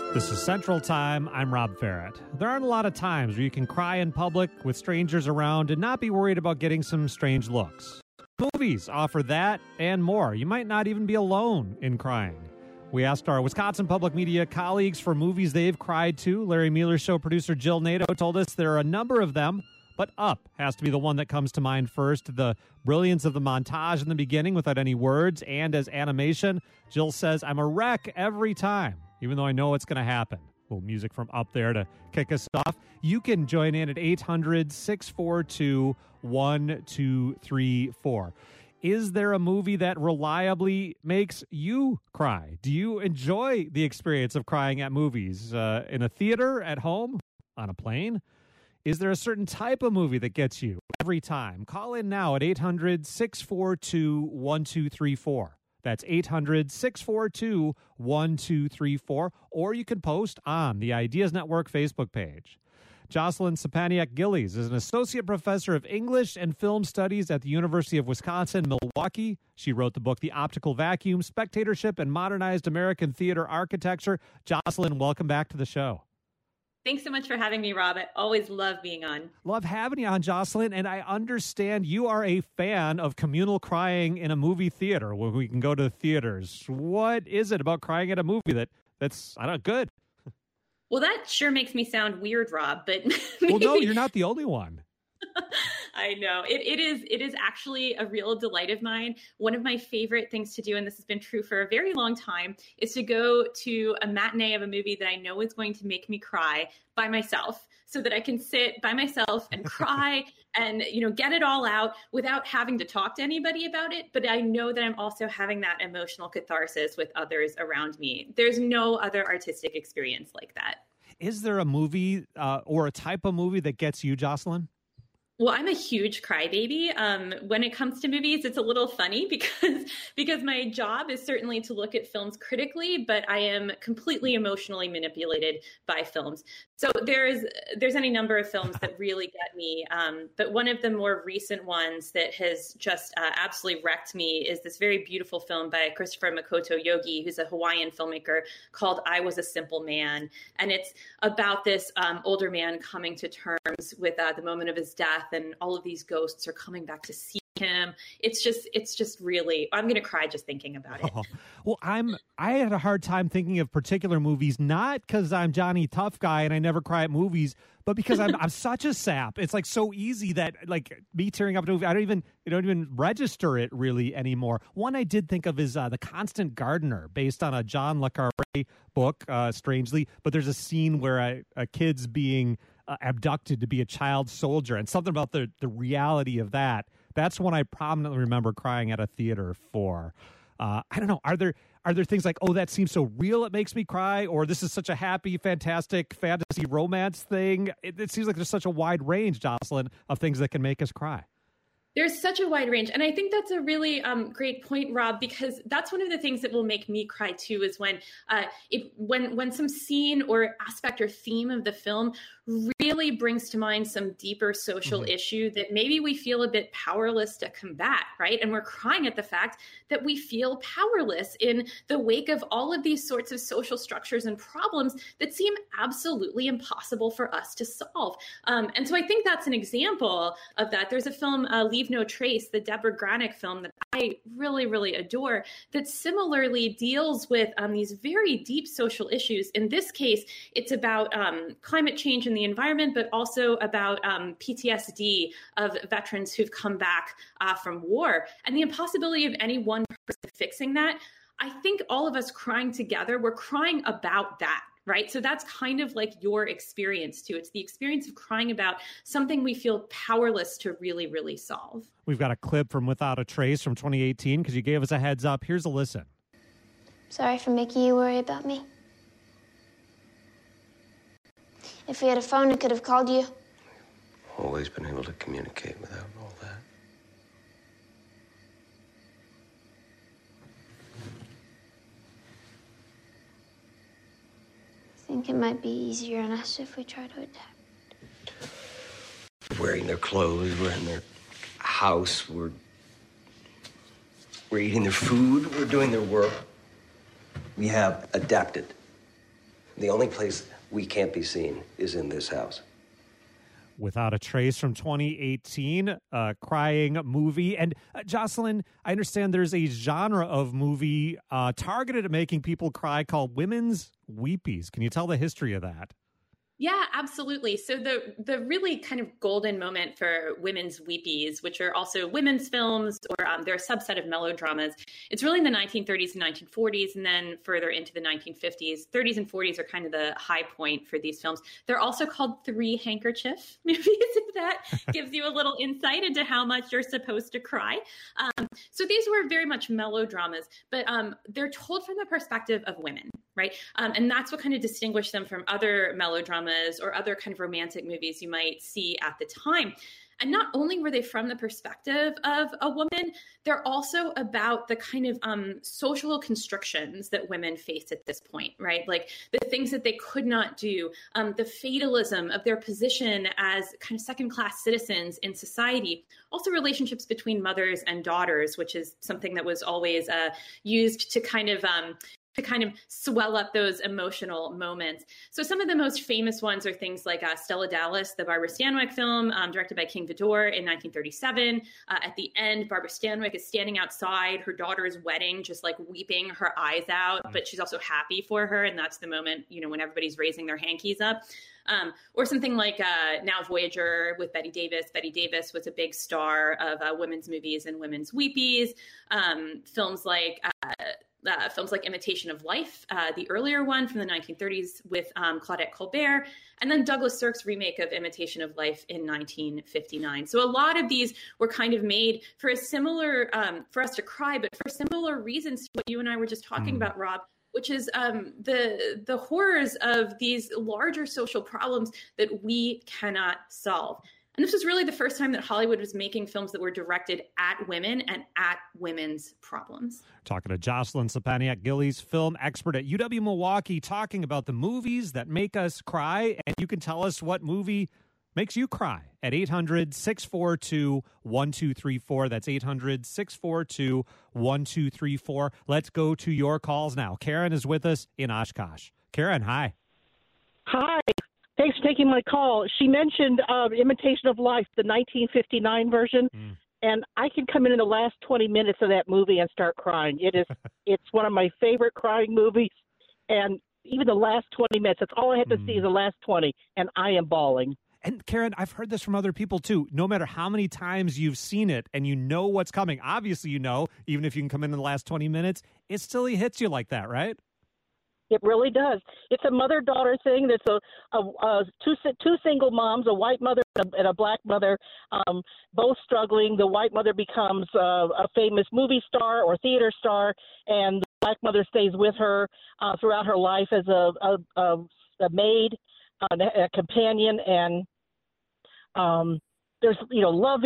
This is Central Time. I'm Rob Farrett. There aren't a lot of times where you can cry in public with strangers around and not be worried about getting some strange looks. Movies offer that and more. You might not even be alone in crying. We asked our Wisconsin Public Media colleagues for movies they've cried to. Larry Mueller's show producer Jill Nato told us there are a number of them, but Up has to be the one that comes to mind first. The brilliance of the montage in the beginning without any words and as animation. Jill says, I'm a wreck every time, even though I know it's going to happen. A little music from Up there to kick us off. You can join in at 800-642-1234. Is there a movie that reliably makes you cry? Do you enjoy the experience of crying at movies? In a theater, at home, on a plane? Is there a certain type of movie that gets you every time? Call in now at 800-642-1234. That's 800-642-1234. Or you can post on the Ideas Network Facebook page. Jocelyn Sapaniak-Gillies is an associate professor of English and film studies at the University of Wisconsin-Milwaukee. She wrote the book The Optical Vacuum, Spectatorship and Modernized American Theater Architecture. Jocelyn, welcome back to the show. Thanks so much for having me, Rob. I always love being on. Love having you on, Jocelyn. And I understand you are a fan of communal crying in a movie theater where we can go to the theaters. What is it about crying at a movie that's I don't know, good? Well, that sure makes me sound weird, Rob, but Well, no, you're not the only one. I know. It is actually a real delight of mine. One of my favorite things to do, and this has been true for a very long time, is to go to a matinee of a movie that I know is going to make me cry by myself, so that I can sit by myself and cry and, get it all out without having to talk to anybody about it. But I know that I'm also having that emotional catharsis with others around me. There's no other artistic experience like that. Is there a movie or a type of movie that gets you, Jocelyn? Well, I'm a huge crybaby. When it comes to movies, it's a little funny because my job is certainly to look at films critically, but I am completely emotionally manipulated by films. So there's any number of films that really get me. But one of the more recent ones that has just absolutely wrecked me is this very beautiful film by Christopher Makoto Yogi, who's a Hawaiian filmmaker, called I Was a Simple Man. And it's about this older man coming to terms with the moment of his death. And all of these ghosts are coming back to see him. It's just really, I'm going to cry just thinking about it. Oh, well, I had a hard time thinking of particular movies, not because I'm Johnny Tough Guy and I never cry at movies, but because I'm such a sap. It's like so easy that like me tearing up a movie, I don't even register it really anymore. One I did think of is The Constant Gardener, based on a John le Carré book, strangely, but there's a scene where a kid's being abducted to be a child soldier, and something about the reality of that. That's one I prominently remember crying at a theater for. I don't know. Are there things like, oh, that seems so real it makes me cry, or this is such a happy, fantastic fantasy romance thing? It seems like there's such a wide range, Jocelyn, of things that can make us cry. There's such a wide range. And I think that's a really great point, Rob, because that's one of the things that will make me cry too, is when some scene or aspect or theme of the film really brings to mind some deeper social issue that maybe we feel a bit powerless to combat, right? And we're crying at the fact that we feel powerless in the wake of all of these sorts of social structures and problems that seem absolutely impossible for us to solve. And so I think that's an example of that. There's a film, Leave No Trace, the Deborah Granick film that I really, really adore, that similarly deals with these very deep social issues. In this case, it's about climate change and the environment, but also about PTSD of veterans who've come back from war and the impossibility of any one person fixing that. I think all of us crying together, we're crying about that. Right. So that's kind of like your experience, too. It's the experience of crying about something we feel powerless to really, really solve. We've got a clip from Without a Trace from 2018 because you gave us a heads up. Here's a listen. Sorry for making you worry about me. If we had a phone, I could have called you. Always been able to communicate without all that. I think it might be easier on us if we try to adapt. Wearing their clothes, we're in their house, we're eating their food, we're doing their work. We have adapted. The only place we can't be seen is in this house. Without a Trace from 2018, a crying movie. And Jocelyn, I understand there's a genre of movie targeted at making people cry called women's weepies. Can you tell the history of that? Yeah, absolutely. So the really kind of golden moment for women's weepies, which are also women's films, or they're a subset of melodramas, it's really in the 1930s and 1940s, and then further into the 1950s. 30s and 40s are kind of the high point for these films. They're also called three handkerchief movies, if that gives you a little insight into how much you're supposed to cry. So these were very much melodramas, but they're told from the perspective of women, right? And that's what kind of distinguished them from other melodramas or other kind of romantic movies you might see at the time. And not only were they from the perspective of a woman, they're also about the kind of social constrictions that women face at this point, right? Like the things that they could not do, the fatalism of their position as kind of second-class citizens in society, also relationships between mothers and daughters, which is something that was always used to kind of swell up those emotional moments. So some of the most famous ones are things like Stella Dallas, the Barbara Stanwyck film, directed by King Vidor in 1937. At the end, Barbara Stanwyck is standing outside her daughter's wedding, just like weeping her eyes out, but she's also happy for her. And that's the moment, when everybody's raising their hankies up. Or something like Now Voyager with Bette Davis. Bette Davis was a big star of women's movies and women's weepies. Films like Imitation of Life, the earlier one from the 1930s with Claudette Colbert, and then Douglas Sirk's remake of Imitation of Life in 1959. So a lot of these were kind of made for a similar, for us to cry, but for similar reasons to what you and I were just talking about, Rob, which is the horrors of these larger social problems that we cannot solve. And this was really the first time that Hollywood was making films that were directed at women and at women's problems. Talking to Jocelyn Szczepaniak-Gillies, film expert at UW-Milwaukee, talking about the movies that make us cry. And you can tell us what movie makes you cry at 800-642-1234. That's 800-642-1234. Let's go to your calls now. Karen is with us in Oshkosh. Karen, hi. Hi. Thanks for taking my call. She mentioned Imitation of Life, the 1959 version, and I can come in the last 20 minutes of that movie and start crying. It's one of my favorite crying movies, and even the last 20 minutes, that's all I have to see is the last 20, and I am bawling. And Karen, I've heard this from other people too. No matter how many times you've seen it and you know what's coming, obviously even if you can come in the last 20 minutes, it still hits you like that, right? It really does. It's a mother-daughter thing. There's two single moms, a white mother and a black mother, both struggling. The white mother becomes a famous movie star or theater star, and the black mother stays with her throughout her life as a maid, a companion, and there's love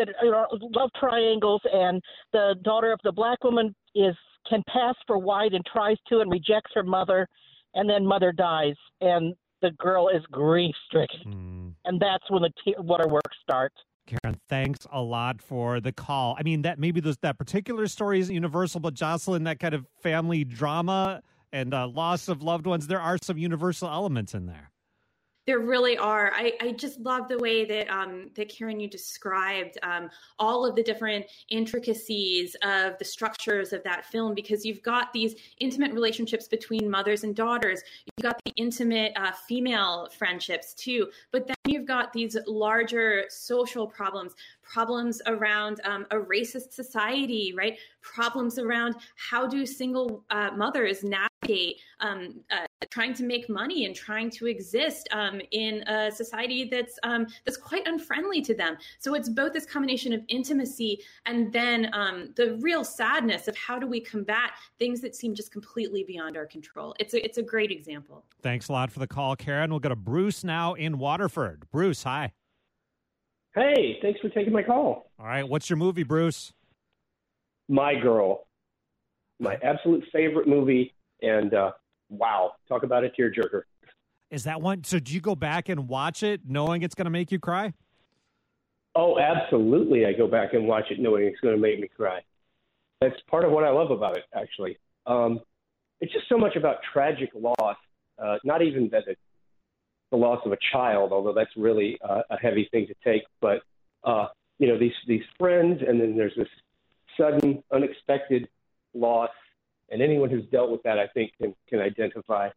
triangles, and the daughter of the black woman can pass for white and tries to and rejects her mother, and then mother dies, and the girl is grief-stricken. And that's when the waterworks starts. Karen, thanks a lot for the call. I mean, that maybe that particular story isn't universal, but Jocelyn, that kind of family drama and loss of loved ones, there are some universal elements in there. There really are. I just love the way that Karen, you described all of the different intricacies of the structures of that film, because you've got these intimate relationships between mothers and daughters. You've got the intimate female friendships too, but then you've got these larger social problems around a racist society, right? Problems around how do single mothers navigate trying to make money and trying to exist in a society that's quite unfriendly to them. So it's both this combination of intimacy and then the real sadness of how do we combat things that seem just completely beyond our control. It's a great example. Thanks a lot for the call, Karen. We'll go to Bruce now in Waterford. Bruce, hi. Hey, thanks for taking my call. All right, what's your movie, Bruce? My Girl. My absolute favorite movie, and wow, talk about a tearjerker. Is that one? So do you go back and watch it knowing it's going to make you cry? Oh, absolutely. I go back and watch it knowing it's going to make me cry. That's part of what I love about it, actually. It's just so much about tragic loss. not even that it's the loss of a child, although that's really a heavy thing to take, but these friends, and then there's this sudden, unexpected loss, and anyone who's dealt with that, I think, can identify.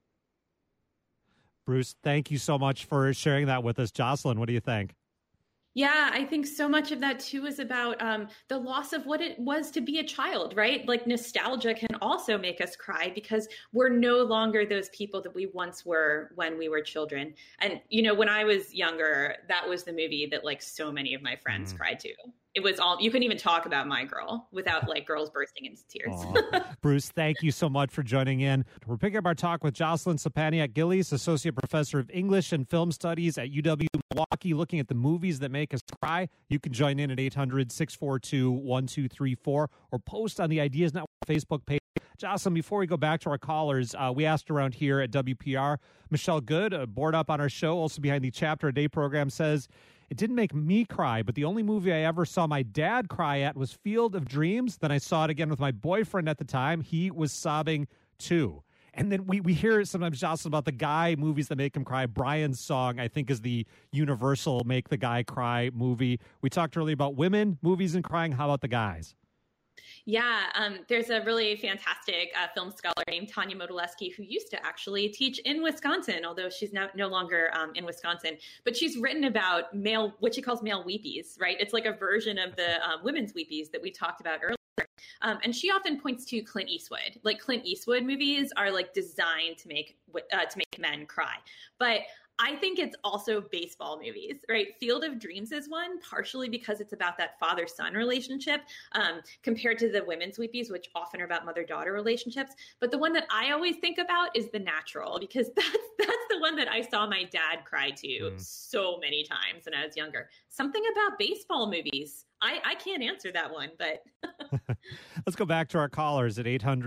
Bruce, thank you so much for sharing that with us. Jocelyn, what do you think? Yeah, I think so much of that too is about the loss of what it was to be a child, right? Like nostalgia can also make us cry because we're no longer those people that we once were when we were children. And, when I was younger, that was the movie that like so many of my friends cried to. It was all, you couldn't even talk about My Girl without like girls bursting into tears. Bruce, thank you so much for joining in. We're picking up our talk with Jocelyn Sapaniak-Gillies, Associate Professor of English and Film Studies at UW-Milwaukee, looking at the movies that make us cry. You can join in at 800-642-1234 or post on the Ideas Network Facebook page. Jocelyn, before we go back to our callers, we asked around here at WPR, Michelle Good, board up on our show, also behind the Chapter a Day program, says, it didn't make me cry, but the only movie I ever saw my dad cry at was Field of Dreams. Then I saw it again with my boyfriend at the time. He was sobbing too. And then we hear sometimes, Jocelyn, about the guy movies that make him cry. Brian's song, I think, is the universal make the guy cry movie. We talked earlier about women, movies, and crying. How about the guys? Yeah, there's a really fantastic film scholar named Tanya Modolewski who used to actually teach in Wisconsin, although she's no longer in Wisconsin. But she's written about what she calls male weepies, right? It's like a version of the women's weepies that we talked about earlier. And she often points to Clint Eastwood. Like Clint Eastwood movies are like designed to make men cry. But I think it's also baseball movies, right? Field of Dreams is one, partially because it's about that father-son relationship compared to the women's weepies, which often are about mother-daughter relationships. But the one that I always think about is The Natural, because that's the one that I saw my dad cry to so many times when I was younger. Something about baseball movies. I can't answer that one, but... Let's go back to our callers at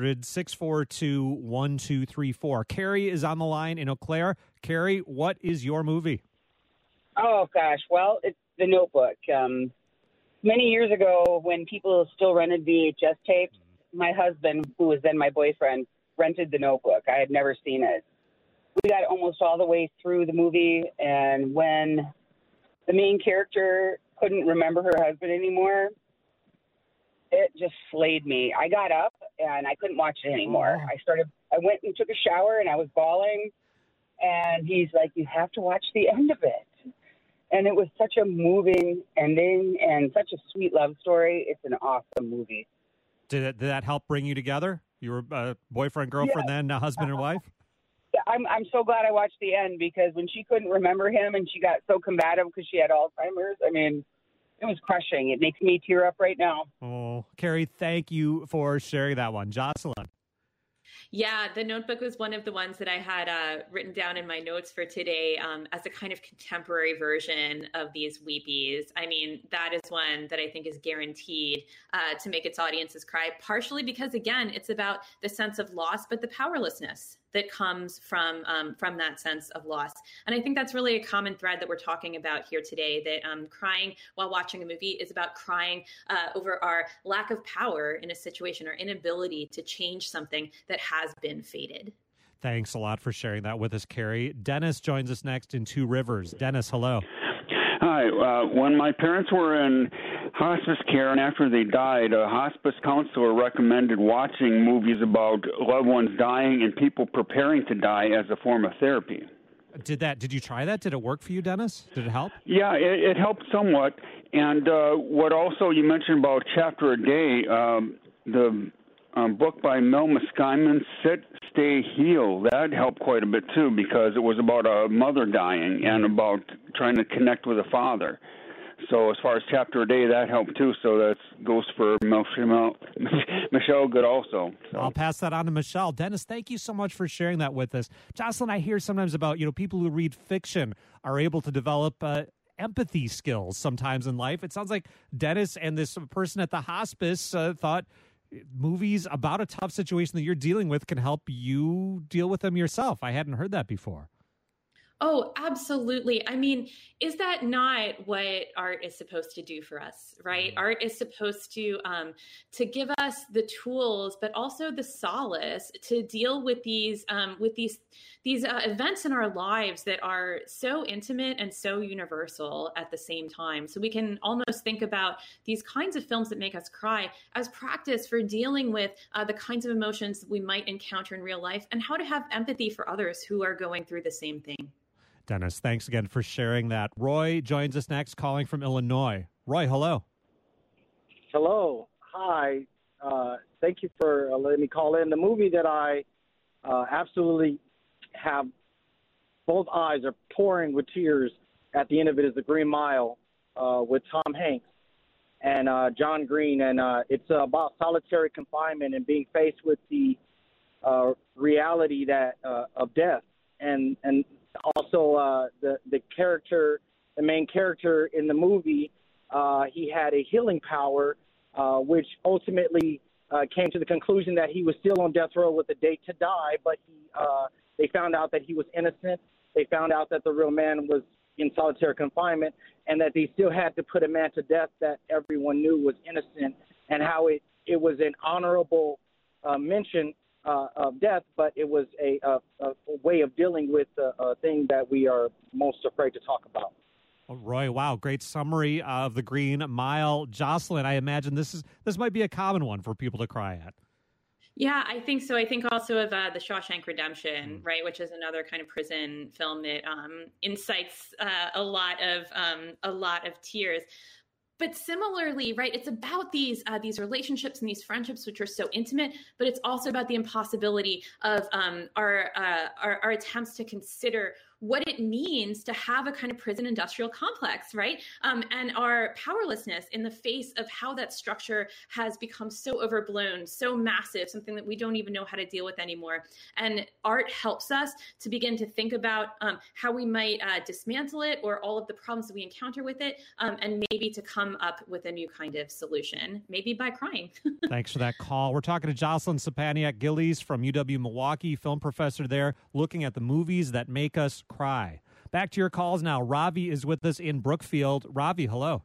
800-642-1234. Carrie is on the line in Eau Claire. Carrie, what is your movie? Oh, gosh. Well, it's The Notebook. Many years ago, when people still rented VHS tapes, my husband, who was then my boyfriend, rented The Notebook. I had never seen it. We got almost all the way through the movie, and when the main character couldn't remember her husband anymore, it just slayed me. I got up, and I couldn't watch it anymore. I went and took a shower, and I was bawling. And he's like, you have to watch the end of it. And it was such a moving ending and such a sweet love story. It's an awesome movie. Did that help bring you together? You were boyfriend, girlfriend, then now husband and wife? I'm so glad I watched the end, because when she couldn't remember him and she got so combative because she had Alzheimer's, I mean, it was crushing. It makes me tear up right now. Oh, Carrie, thank you for sharing that one. Jocelyn. Yeah, The Notebook was one of the ones that I had written down in my notes for today as a kind of contemporary version of these weepies. I mean, that is one that I think is guaranteed to make its audiences cry, partially because, again, it's about the sense of loss, but the powerlessness that comes from that sense of loss. And I think that's really a common thread that we're talking about here today, that crying while watching a movie is about crying over our lack of power in a situation, or inability to change something that has been fated. Thanks a lot for sharing that with us, Carrie. Dennis joins us next in Two Rivers. Dennis, hello. Hi. When my parents were in hospice care and after they died, a hospice counselor recommended watching movies about loved ones dying and people preparing to die as a form of therapy. Did you try that? Did it work for you, Dennis? Did it help? Yeah, it helped somewhat. And what also you mentioned about Chapter a Day, the book by Mel Muskaiman, Sit, Stay, Heal, that helped quite a bit too, because it was about a mother dying and about trying to connect with a father. So as far as Chapter a Day, that helped too. So that goes for Michelle Good also. So. I'll pass that on to Michelle. Dennis, thank you so much for sharing that with us. Jocelyn, I hear sometimes about, people who read fiction are able to develop empathy skills sometimes in life. It sounds like Dennis and this person at the hospice thought movies about a tough situation that you're dealing with can help you deal with them yourself. I hadn't heard that before. Oh, absolutely. I mean, is that not what art is supposed to do for us, right? Art is supposed to give us the tools, but also the solace to deal with these events in our lives that are so intimate and so universal at the same time. So we can almost think about these kinds of films that make us cry as practice for dealing with the kinds of emotions that we might encounter in real life and how to have empathy for others who are going through the same thing. Dennis, thanks again for sharing that. Roy joins us next, calling from Illinois. Roy, hello. Hello. Hi. Thank you for letting me call in. The movie that I absolutely have both eyes are pouring with tears at the end of it is The Green Mile with Tom Hanks and John Green. And it's about solitary confinement and being faced with the reality that of death. And also, the character, the main character in the movie, he had a healing power, which ultimately came to the conclusion that he was still on death row with a date to die. But they found out that he was innocent. They found out that the real man was in solitary confinement, and that they still had to put a man to death that everyone knew was innocent, and how it was an honorable mention of death, but it was a way of dealing with a thing that we are most afraid to talk about. Oh, Roy, wow, great summary of The Green Mile. Jocelyn, I imagine this might be a common one for people to cry at. Yeah, I think so. I think also of The Shawshank Redemption, right, which is another kind of prison film that incites a lot of tears. But similarly, right, it's about these relationships and these friendships which are so intimate, but it's also about the impossibility of our attempts to consider what it means to have a kind of prison industrial complex, right? And our powerlessness in the face of how that structure has become so overblown, so massive, something that we don't even know how to deal with anymore. And art helps us to begin to think about how we might dismantle it or all of the problems that we encounter with it, and maybe to come up with a new kind of solution, maybe by crying. Thanks for that call. We're talking to Jocelyn Sapaniak-Gillies from UW-Milwaukee, film professor there, looking at the movies that make us cry. Back to your calls now. Ravi is with us in Brookfield. Ravi, hello.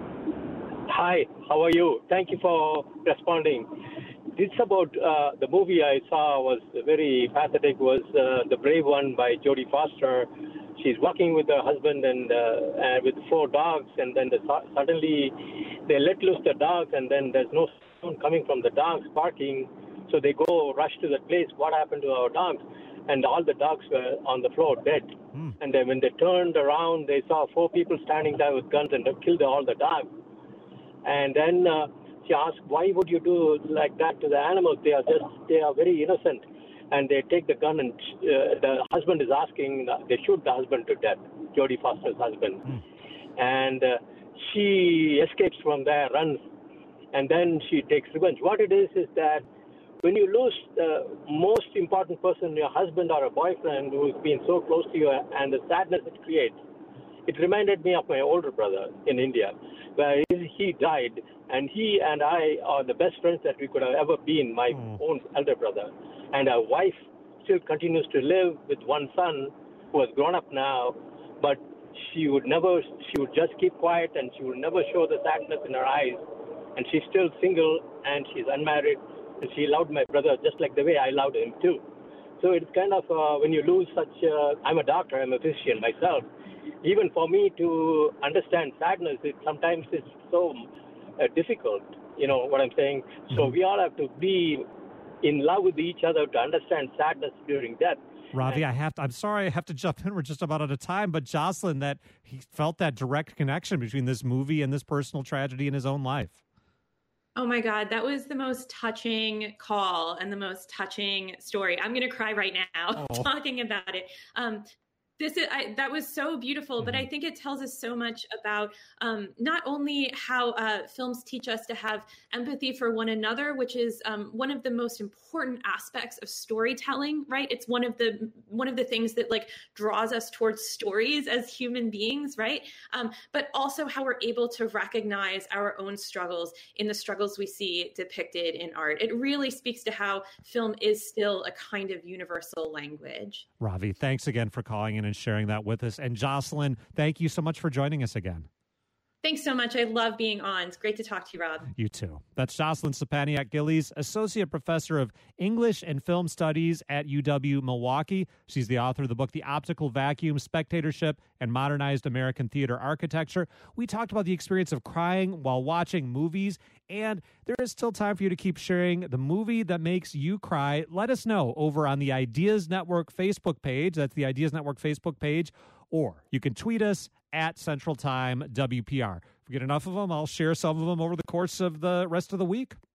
Hi, how are you? Thank you for responding. It's about the movie I saw was very pathetic, was The Brave One by Jodie Foster. She's working with her husband and with 4 dogs, and then suddenly they let loose the dogs, and then there's no sound coming from the dogs barking, so they go rush to the place. What happened to our dogs? And all the dogs were on the floor dead. And then when they turned around, they saw 4 people standing there with guns and they killed all the dogs. And then she asked, why would you do like that to the animals? They are very innocent. And they take the gun, and the husband is asking, they shoot the husband to death, Jodie Foster's husband. And she escapes from there, runs, and then she takes revenge. What it is that when you lose the most important person, your husband or a boyfriend who's been so close to you, and the sadness it creates, it reminded me of my older brother in India, where he died, and he and I are the best friends that we could have ever been, my own elder brother. And our wife still continues to live with one son who has grown up now, but she would just keep quiet, and she would never show the sadness in her eyes. And she's still single, and she's unmarried. And she loved my brother just like the way I loved him too. So it's kind of when you lose such I'm a doctor, I'm a physician myself. Even for me to understand sadness, sometimes it's so difficult. You know what I'm saying? So we all have to be in love with each other to understand sadness during death. Ravi, I'm sorry I have to jump in. We're just about out of time. But Jocelyn, that he felt that direct connection between this movie and this personal tragedy in his own life. Oh my God, that was the most touching call and the most touching story. I'm going to cry right now talking about it. That was so beautiful, but I think it tells us so much about not only how films teach us to have empathy for one another, which is one of the most important aspects of storytelling, right? It's one of the things that like draws us towards stories as human beings, right? But also how we're able to recognize our own struggles in the struggles we see depicted in art. It really speaks to how film is still a kind of universal language. Ravi, thanks again for calling in in and sharing that with us. And Jocelyn, thank you so much for joining us again. Thanks so much. I love being on. It's great to talk to you, Rob. You too. That's Jocelyn Stepaniak-Gillies, Associate Professor of English and Film Studies at UW-Milwaukee. She's the author of the book, The Optical Vacuum, Spectatorship and Modernized American Theater Architecture. We talked about the experience of crying while watching movies, and there is still time for you to keep sharing the movie that makes you cry. Let us know over on the Ideas Network Facebook page. That's the Ideas Network Facebook page. Or you can tweet us at Central Time WPR. If we get enough of them, I'll share some of them over the course of the rest of the week.